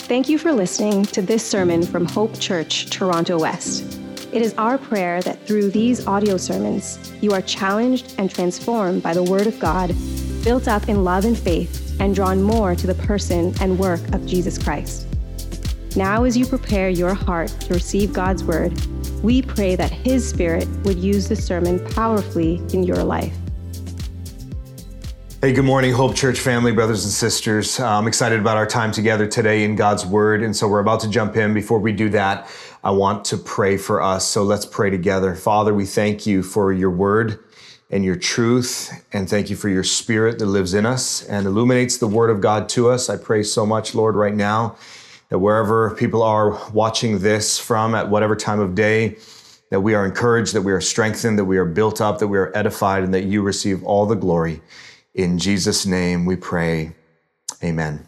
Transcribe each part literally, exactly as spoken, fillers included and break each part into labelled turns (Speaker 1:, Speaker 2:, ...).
Speaker 1: Thank you for listening to this sermon from Hope Church, Toronto West. It is our prayer that through these audio sermons, you are challenged and transformed by the Word of God, built up in love and faith, and drawn more to the person and work of Jesus Christ. Now, as you prepare your heart to receive God's Word, we pray that His Spirit would use the sermon powerfully in your life.
Speaker 2: Hey, good morning, Hope Church family, brothers and sisters. Uh, I'm excited about our time together today in God's Word, and so we're about to jump in. Before we do that, I want to pray for us, so let's pray together. Father, we thank you for your Word and your truth, and thank you for your Spirit that lives in us and illuminates the Word of God to us. I pray so much, Lord, right now, that wherever people are watching this from, at whatever time of day, that we are encouraged, that we are strengthened, that we are built up, that we are edified, and that you receive all the glory. In Jesus' name we pray, amen.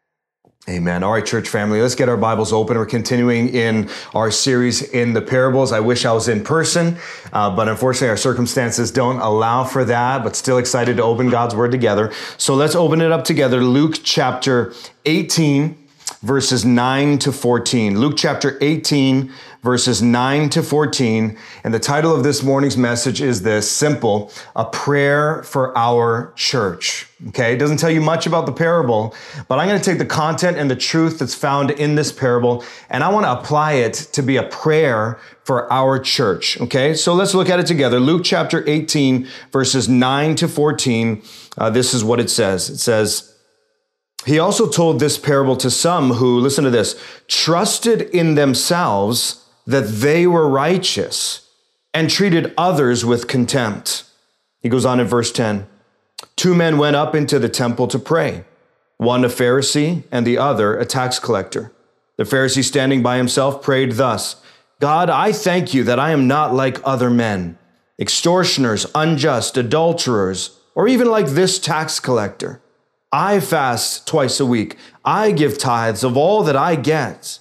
Speaker 2: Amen. All right, church family, let's get our Bibles open. We're continuing in our series in the parables. I wish I was in person, uh, but unfortunately our circumstances don't allow for that, but still excited to open God's Word together. So let's open it up together. Luke chapter eighteen, verses nine to fourteen. Luke chapter eighteen, verses nine to fourteen. And the title of this morning's message is this, simple, a prayer for our church. Okay, it doesn't tell you much about the parable, but I'm going to take the content and the truth that's found in this parable, and I want to apply it to be a prayer for our church. Okay, so let's look at it together. Luke chapter eighteen, verses nine to fourteen. Uh, this is what it says. It says, he also told this parable to some who, listen to this, trusted in themselves that they were righteous and treated others with contempt. He goes on in verse ten. Two men went up into the temple to pray, one a Pharisee and the other a tax collector. The Pharisee, standing by himself, prayed thus, God, I thank you that I am not like other men, extortioners, unjust, adulterers, or even like this tax collector. I fast twice a week. I give tithes of all that I get.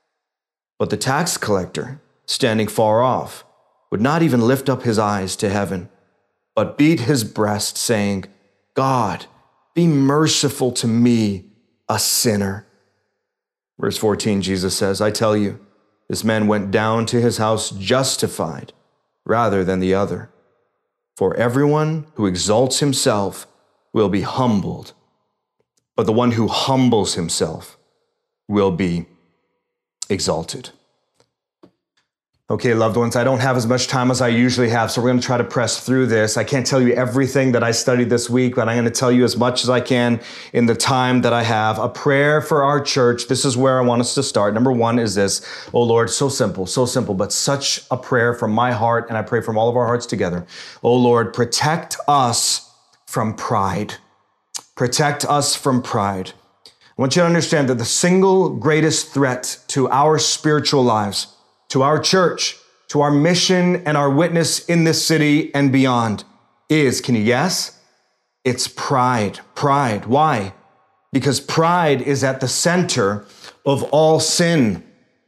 Speaker 2: But the tax collector, standing far off, would not even lift up his eyes to heaven, but beat his breast, saying, God, be merciful to me, a sinner. Verse fourteen, Jesus says, I tell you, this man went down to his house justified rather than the other. For everyone who exalts himself will be humbled, but the one who humbles himself will be exalted. Okay, loved ones, I don't have as much time as I usually have, so we're going to try to press through this. I can't tell you everything that I studied this week, but I'm going to tell you as much as I can in the time that I have. A prayer for our church. This is where I want us to start. Number one is this. Oh Lord, so simple, so simple, but such a prayer from my heart, and I pray from all of our hearts together. Oh Lord, protect us from pride. Protect us from pride. I want you to understand that the single greatest threat to our spiritual lives, to our church, to our mission and our witness in this city and beyond is, can you guess? It's pride. Pride. Why? Because pride is at the center of all sin.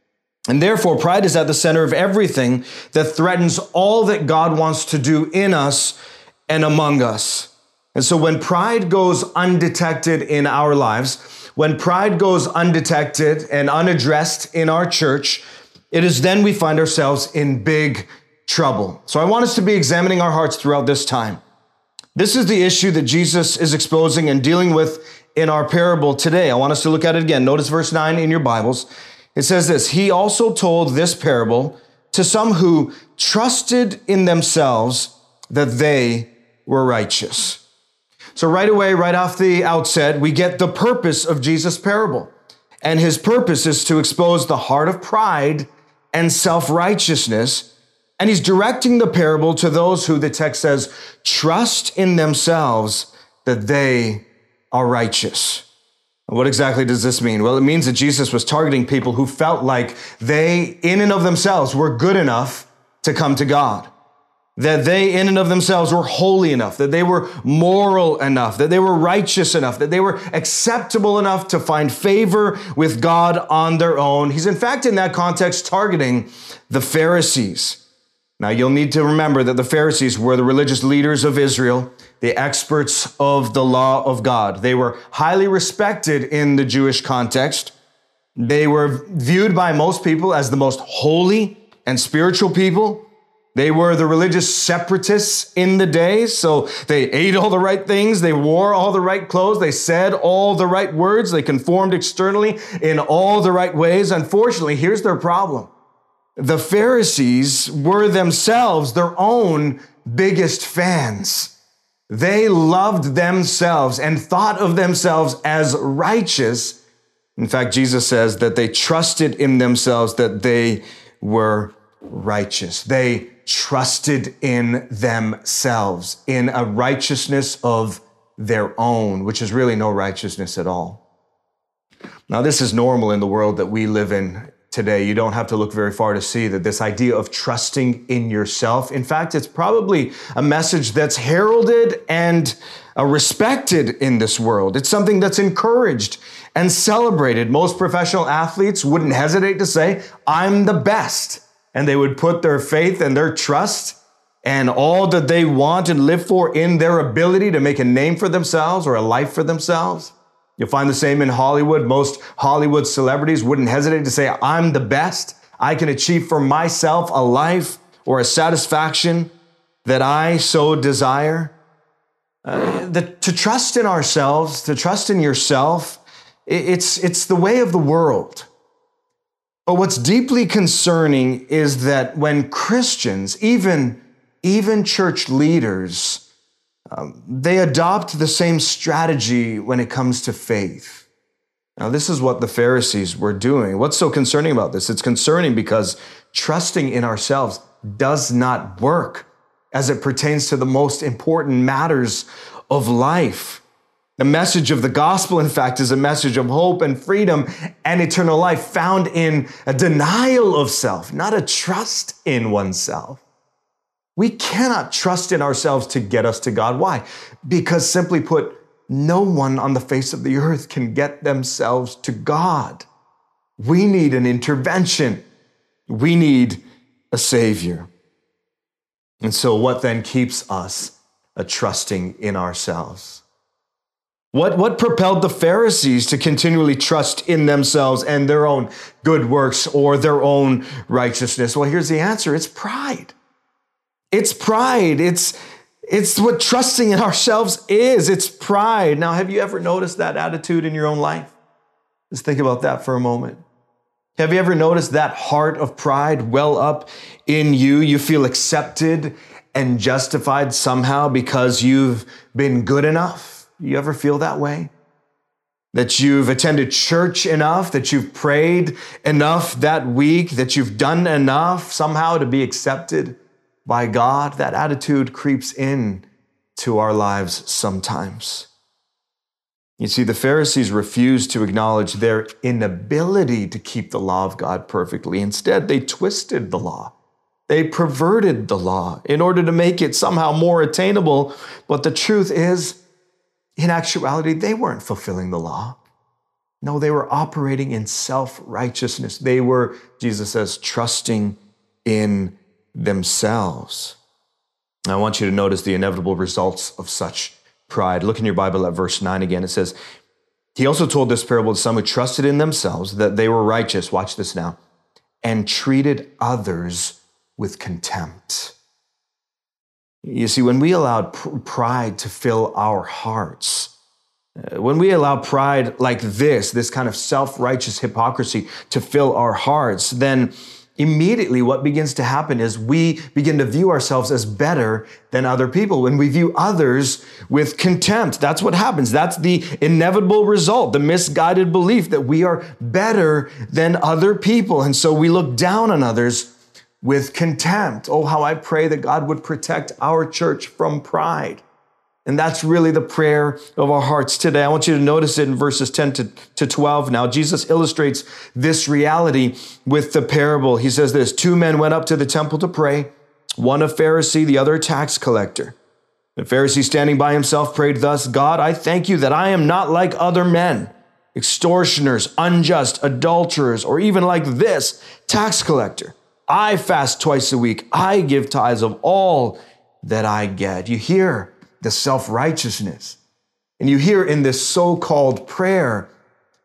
Speaker 2: And therefore, pride is at the center of everything that threatens all that God wants to do in us and among us. And so when pride goes undetected in our lives, when pride goes undetected and unaddressed in our church, it is then we find ourselves in big trouble. So I want us to be examining our hearts throughout this time. This is the issue that Jesus is exposing and dealing with in our parable today. I want us to look at it again. Notice verse nine in your Bibles. It says this, he also told this parable to some who trusted in themselves that they were righteous. So right away, right off the outset, we get the purpose of Jesus' parable. And his purpose is to expose the heart of pride and self-righteousness. And he's directing the parable to those who, the text says, trust in themselves that they are righteous. What exactly does this mean? Well, it means that Jesus was targeting people who felt like they, in and of themselves, were good enough to come to God. That they, in and of themselves, were holy enough, that they were moral enough, that they were righteous enough, that they were acceptable enough to find favor with God on their own. He's, in fact, in that context, targeting the Pharisees. Now, you'll need to remember that the Pharisees were the religious leaders of Israel, the experts of the law of God. They were highly respected in the Jewish context. They were viewed by most people as the most holy and spiritual people. They were the religious separatists in the day, so they ate all the right things, they wore all the right clothes, they said all the right words, they conformed externally in all the right ways. Unfortunately, here's their problem. The Pharisees were themselves their own biggest fans. They loved themselves and thought of themselves as righteous. In fact, Jesus says that they trusted in themselves that they were righteous. They trusted in themselves, in a righteousness of their own, which is really no righteousness at all. Now, this is normal in the world that we live in today. You don't have to look very far to see that this idea of trusting in yourself, in fact, it's probably a message that's heralded and uh, respected in this world. It's something that's encouraged and celebrated. Most professional athletes wouldn't hesitate to say, "I'm the best." And they would put their faith and their trust and all that they want and live for in their ability to make a name for themselves or a life for themselves. You'll find the same in Hollywood. Most Hollywood celebrities wouldn't hesitate to say, "I'm the best. I can achieve for myself a life or a satisfaction that I so desire." Uh, the, to trust in ourselves, to trust in yourself, it's, it's the way of the world. But what's deeply concerning is that when Christians, even, even church leaders, um, they adopt the same strategy when it comes to faith. Now, this is what the Pharisees were doing. What's so concerning about this? It's concerning because trusting in ourselves does not work as it pertains to the most important matters of life. The message of the gospel, in fact, is a message of hope and freedom and eternal life found in a denial of self, not a trust in oneself. We cannot trust in ourselves to get us to God. Why? Because simply put, no one on the face of the earth can get themselves to God. We need an intervention. We need a Savior. And so what then keeps us a trusting in ourselves? What, what propelled the Pharisees to continually trust in themselves and their own good works or their own righteousness? Well, here's the answer. It's pride. It's pride. It's, it's what trusting in ourselves is. It's pride. Now, have you ever noticed that attitude in your own life? Just think about that for a moment. Have you ever noticed that heart of pride well up in you? You feel accepted and justified somehow because you've been good enough. You ever feel that way? That you've attended church enough, that you've prayed enough that week, that you've done enough somehow to be accepted by God? That attitude creeps in to our lives sometimes. You see, the Pharisees refused to acknowledge their inability to keep the law of God perfectly. Instead, they twisted the law. They perverted the law in order to make it somehow more attainable. But the truth is, in actuality, they weren't fulfilling the law. No, they were operating in self-righteousness. They were, Jesus says, trusting in themselves. Now, I want you to notice the inevitable results of such pride. Look in your Bible at verse nine again. It says, "He also told this parable to some who trusted in themselves that they were righteous," watch this now, "and treated others with contempt." You see, when we allowed pr- pride to fill our hearts, uh, when we allow pride like this, this kind of self-righteous hypocrisy to fill our hearts, then immediately what begins to happen is we begin to view ourselves as better than other people. When we view others with contempt, that's what happens. That's the inevitable result, the misguided belief that we are better than other people. And so we look down on others with contempt. Oh, how I pray that God would protect our church from pride. And that's really the prayer of our hearts today. I want you to notice it in verses ten to twelve now. Jesus illustrates this reality with the parable. He says this, "Two men went up to the temple to pray, one a Pharisee, the other a tax collector. The Pharisee, standing by himself, prayed thus, 'God, I thank you that I am not like other men, extortioners, unjust, adulterers, or even like this tax collector. I fast twice a week. I give tithes of all that I get.'" You hear the self-righteousness. And you hear in this so-called prayer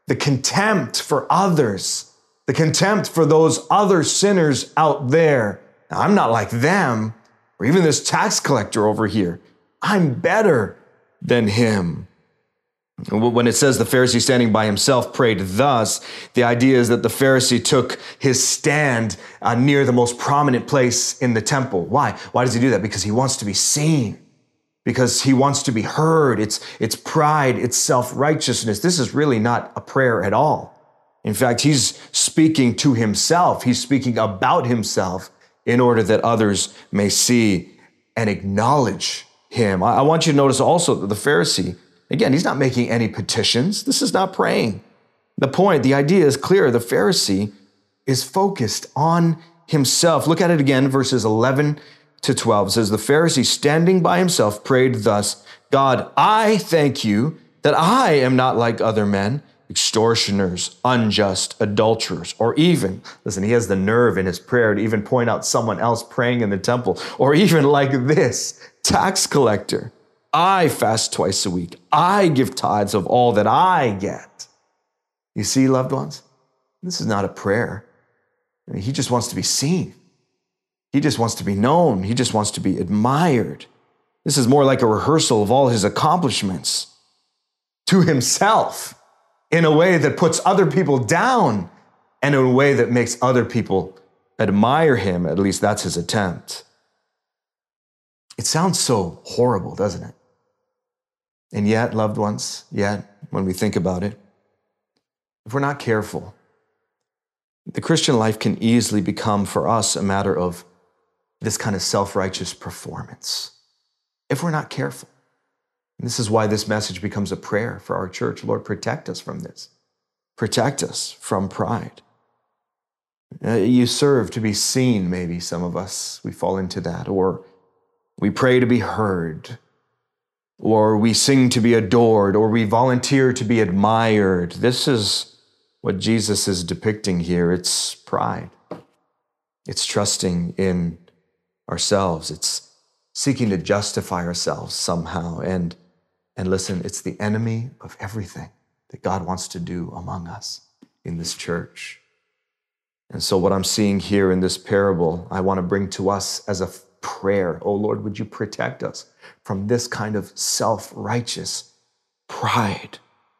Speaker 2: the contempt for others, the contempt for those other sinners out there. Now, I'm not like them, or even this tax collector over here. I'm better than him. When it says the Pharisee standing by himself prayed thus, the idea is that the Pharisee took his stand uh, near the most prominent place in the temple. Why? Why does he do that? Because he wants to be seen. Because he wants to be heard. It's, it's pride, it's self-righteousness. This is really not a prayer at all. In fact, he's speaking to himself. He's speaking about himself in order that others may see and acknowledge him. I, I want you to notice also that the Pharisee, again, he's not making any petitions. This is not praying. The point, the idea is clear. The Pharisee is focused on himself. Look at it again, verses eleven to twelve. It says, the Pharisee standing by himself prayed thus, God, I thank you that I am not like other men, extortioners, unjust, adulterers, or even, listen, he has the nerve in his prayer to even point out someone else praying in the temple, or even like this, tax collector. I fast twice a week. I give tithes of all that I get. You see, loved ones, this is not a prayer. I mean, he just wants to be seen. He just wants to be known. He just wants to be admired. This is more like a rehearsal of all his accomplishments to himself in a way that puts other people down and in a way that makes other people admire him. At least that's his attempt. It sounds so horrible, doesn't it? And yet, loved ones, yet, when we think about it, if we're not careful, the Christian life can easily become for us a matter of this kind of self-righteous performance. If we're not careful. And this is why this message becomes a prayer for our church. Lord, protect us from this. Protect us from pride. Uh, you serve to be seen, maybe some of us, we fall into that. Or we pray to be heard. Or we sing to be adored. Or we volunteer to be admired. This is what Jesus is depicting here. It's pride. It's trusting in ourselves. It's seeking to justify ourselves somehow. And, and listen, it's the enemy of everything that God wants to do among us in this church. And so what I'm seeing here in this parable, I want to bring to us as a prayer. Oh Lord, would you protect us from this kind of self-righteous pride?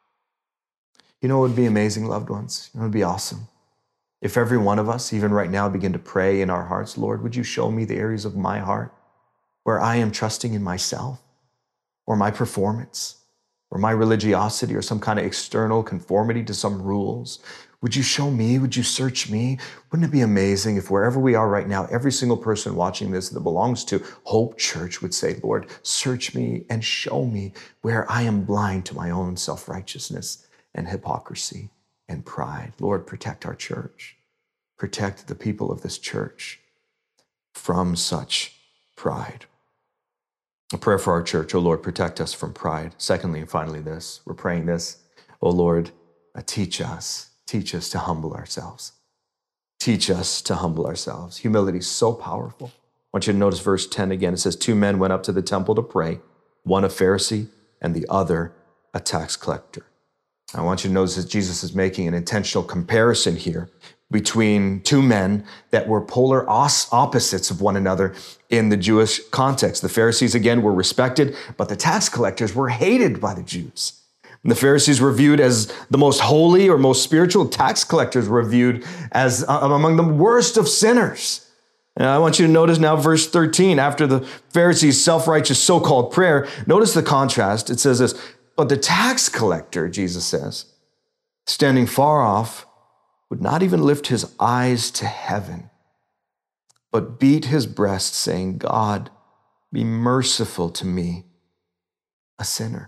Speaker 2: You know what would be amazing, loved ones? It would be awesome if every one of us, even right now, begin to pray in our hearts, Lord, would you show me the areas of my heart where I am trusting in myself or my performance or my religiosity or some kind of external conformity to some rules? Would you show me? Would you search me? Wouldn't it be amazing if wherever we are right now, every single person watching this that belongs to Hope Church would say, Lord, search me and show me where I am blind to my own self-righteousness and hypocrisy and pride. Lord, protect our church. Protect the people of this church from such pride. A prayer for our church. Oh Lord, protect us from pride. Secondly, and finally this, we're praying this. Oh Lord, uh, teach us, teach us to humble ourselves. Teach us to humble ourselves. Humility is so powerful. I want you to notice verse ten again. It says, two men went up to the temple to pray, one a Pharisee and the other a tax collector. I want you to notice that Jesus is making an intentional comparison here between two men that were polar opposites of one another in the Jewish context. The Pharisees, again, were respected, but the tax collectors were hated by the Jews. And the Pharisees were viewed as the most holy or most spiritual. Tax collectors were viewed as uh, among the worst of sinners. And I want you to notice now verse thirteen, after the Pharisees' self-righteous so-called prayer, notice the contrast. It says this, but the tax collector, Jesus says, standing far off, would not even lift his eyes to heaven, but beat his breast, saying, God, be merciful to me, a sinner.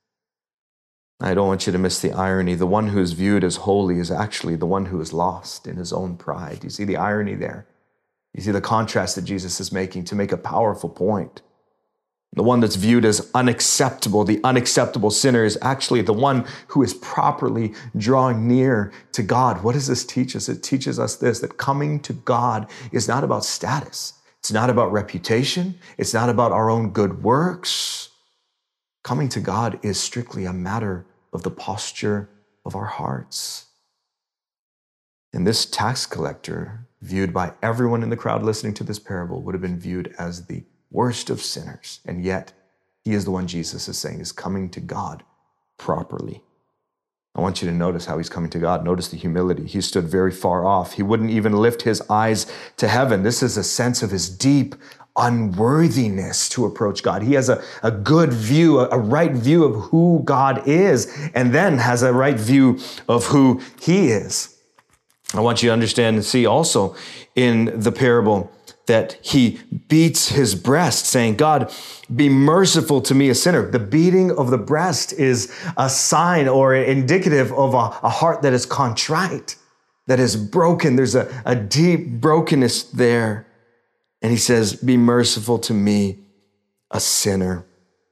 Speaker 2: I don't want you to miss the irony. The one who is viewed as holy is actually the one who is lost in his own pride. You see the irony there? You see the contrast that Jesus is making to make a powerful point. The one that's viewed as unacceptable, the unacceptable sinner, is actually the one who is properly drawing near to God. What does this teach us? It teaches us this, that coming to God is not about status. It's not about reputation. It's not about our own good works. Coming to God is strictly a matter of the posture of our hearts. And this tax collector, viewed by everyone in the crowd listening to this parable, would have been viewed as the worst of sinners. And yet, he is the one Jesus is saying is coming to God properly. I want you to notice how he's coming to God. Notice the humility. He stood very far off. He wouldn't even lift his eyes to heaven. This is a sense of his deep unworthiness to approach God. He has a, a good view, a, a right view of who God is, and then has a right view of who he is. I want you to understand and see also in the parable that he beats his breast, saying, God, be merciful to me, a sinner. The beating of the breast is a sign or indicative of a, a heart that is contrite, that is broken. There's a, a deep brokenness there. And he says, be merciful to me, a sinner.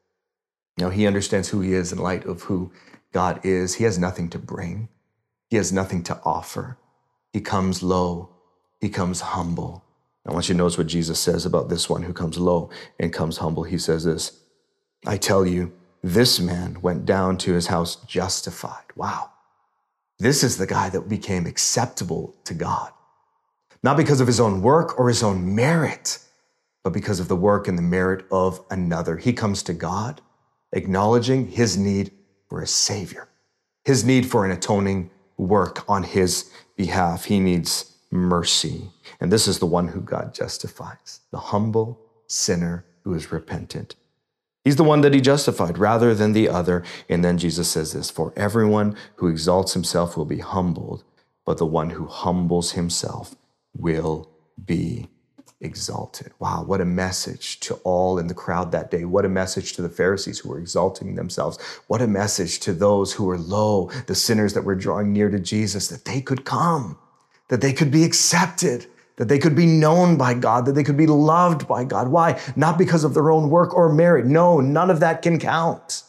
Speaker 2: Now, he understands who he is in light of who God is. He has nothing to bring. He has nothing to offer. He comes low. He comes humble. I want you to notice what Jesus says about this one who comes low and comes humble. He says this, I tell you, this man went down to his house justified. Wow. This is the guy that became acceptable to God. Not because of his own work or his own merit, but because of the work and the merit of another. He comes to God, acknowledging his need for a savior, his need for an atoning work on his behalf. He needs mercy. And this is the one who God justifies, the humble sinner who is repentant. He's the one that he justified rather than the other. And then Jesus says this, for everyone who exalts himself will be humbled, but the one who humbles himself will be exalted. Wow, what a message to all in the crowd that day. What a message to the Pharisees who were exalting themselves. What a message to those who were low, the sinners that were drawing near to Jesus, that they could come, that they could be accepted, that they could be known by God, that they could be loved by God. Why? Not because of their own work or merit. No, none of that can count,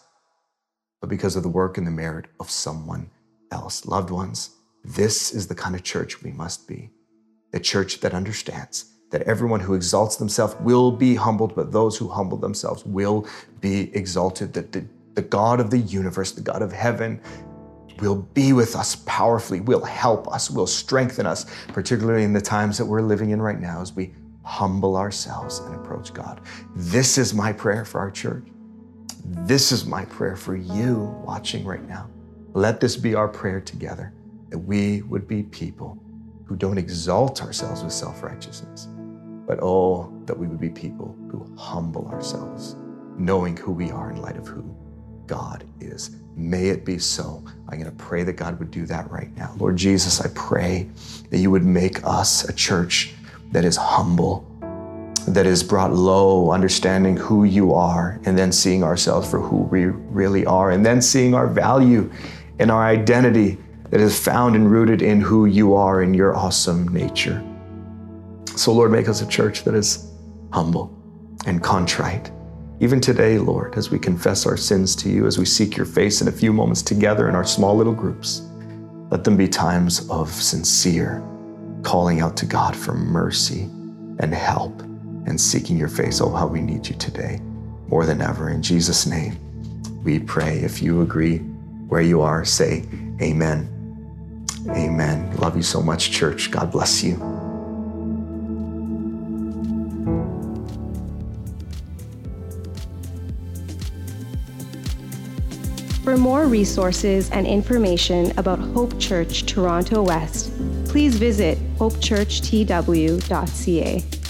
Speaker 2: but because of the work and the merit of someone else. Loved ones, this is the kind of church we must be. A church that understands that everyone who exalts themselves will be humbled, but those who humble themselves will be exalted. That the, the God of the universe, the God of heaven, will be with us powerfully, will help us, will strengthen us, particularly in the times that we're living in right now as we humble ourselves and approach God. This is my prayer for our church. This is my prayer for you watching right now. Let this be our prayer together, that we would be people who don't exalt ourselves with self-righteousness, but oh, that we would be people who humble ourselves, knowing who we are in light of who God is. May it be so. I'm going to pray that God would do that right now. Lord Jesus, I pray that you would make us a church that is humble, that is brought low, understanding who you are, and then seeing ourselves for who we really are, and then seeing our value and our identity that is found and rooted in who you are in your awesome nature. So Lord, make us a church that is humble and contrite. Even today, Lord, as we confess our sins to you, as we seek your face in a few moments together in our small little groups, let them be times of sincere calling out to God for mercy and help and seeking your face. Oh, how we need you today more than ever. In Jesus' name, we pray. If you agree where you are, say amen. Amen. Love you so much, church. God bless you.
Speaker 1: For more resources and information about Hope Church Toronto West, please visit hope church t w dot c a.